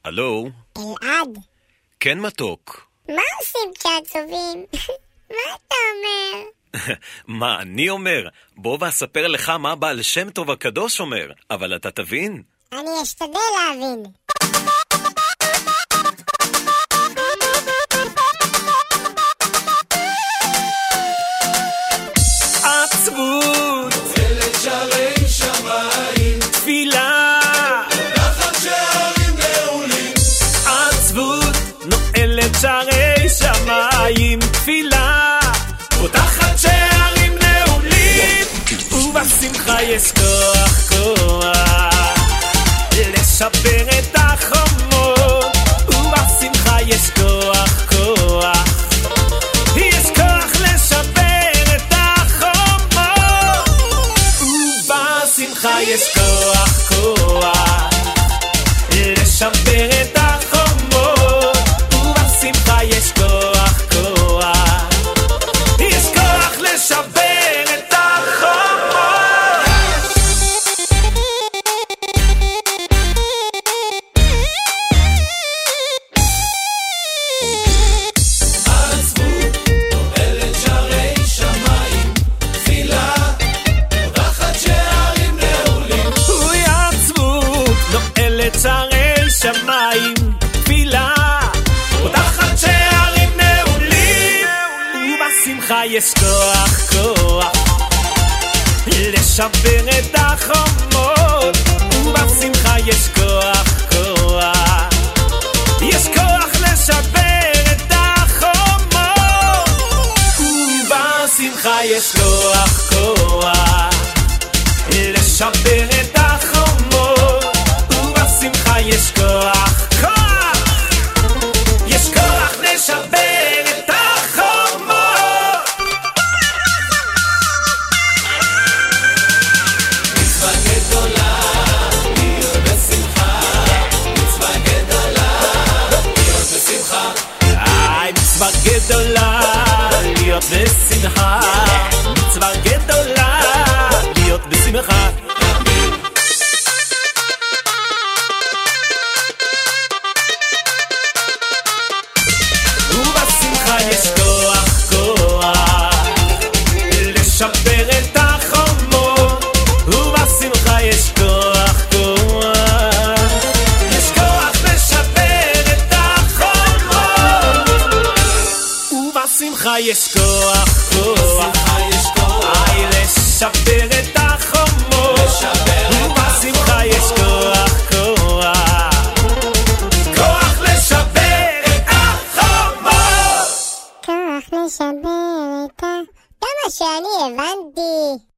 הלו? אלעד, כן מתוק. מה עושים כשעצובים? מה אתה אומר? מה אני אומר? בוא ואספר לך מה בעל שם טוב הקדוש אומר, אבל אתה תבין? אני אשתדל להבין. עצבות נועלת שערי שמיים, תפילה, פותחת שערים נעולים. עצבות נועלת שערי שמיים תפילה, פותחת שערים נעולים, ובשמחה יש כוח לשבר את החומות, ובשמחה יש כוח יש כוח לשבר את החומות, ובשמחה יש כוח לשבר את החומות, ובשמחה יש כוח יש כוח לשבר את החומות. עצבות נועלת שערי שמיים, תפילה, פותחת שערים נעולים. אוי עצבות נועלת שערי שמיים תפילה, פותחת שערים נעולים, ובשמחה יש כוח לשבר את החומות, ובשמחה יש כוח יש כוח לשבר את החומות, ובשמחה יש כוח לשבר את החומות, ובשמחה יש כוח יש כוח לשבר את החומות. מצווה גדולה, להיות בשמחה. מצווה גדולה, להיות בשמחה. מצווה גדולה להיות בשמחה, מצווה גדולה להיות בשמחה. ובשמחה יש כוח לשבר את החומות, ובשמחה יש כוח יש כוח לשבר את החומות, ובשמחה יש כוח יש כוח, לשבר את החומות, ובשמחה יש כוח לשבר את החומות. כוח לשבר את ה... כמה שאני הבנתי.